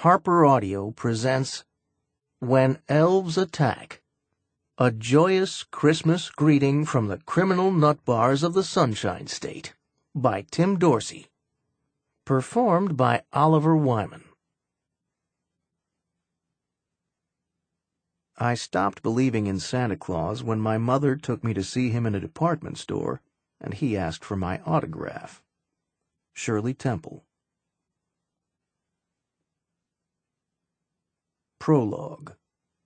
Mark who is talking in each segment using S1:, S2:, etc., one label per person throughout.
S1: Harper Audio presents When Elves Attack, a joyous Christmas greeting from the criminal nut bars of the Sunshine State, by Tim Dorsey. Performed by Oliver Wyman. I stopped believing in Santa Claus when my mother took me to see him in a department store, and he asked for my autograph. Shirley Temple. Prologue.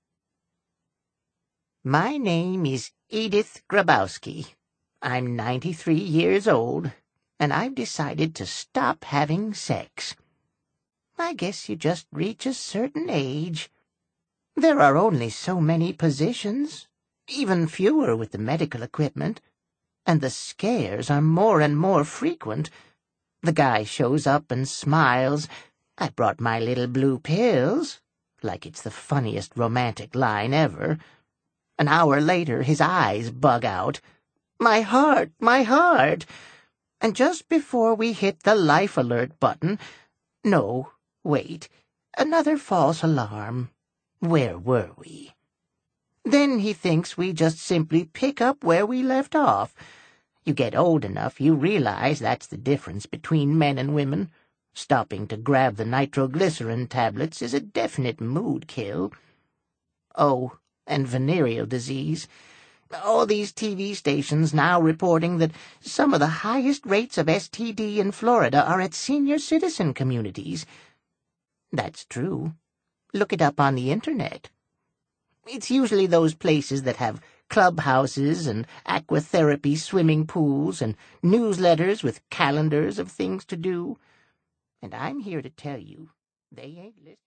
S2: My name is Edith Grabowski. I'm 93 years old, and I've decided to stop having sex. I guess you just reach a certain age. There are only so many positions, even fewer with the medical equipment, and the scares are more and more frequent. The guy shows up and smiles, "I brought my little blue pills," like it's the funniest romantic line ever. An hour later, his eyes bug out. My heart, my heart! And just before we hit the life alert button, no, wait, another false alarm. Where were we? Then he thinks we just simply pick up where we left off. You get old enough, you realize that's the difference between men and women. Stopping to grab the nitroglycerin tablets is a definite mood kill. Oh, and venereal disease. All these TV stations now reporting that some of the highest rates of STD in Florida are at senior citizen communities. That's true. Look it up on the internet. It's usually those places that have clubhouses and aquatherapy swimming pools and newsletters with calendars of things to do. And I'm here to tell you, they ain't listening.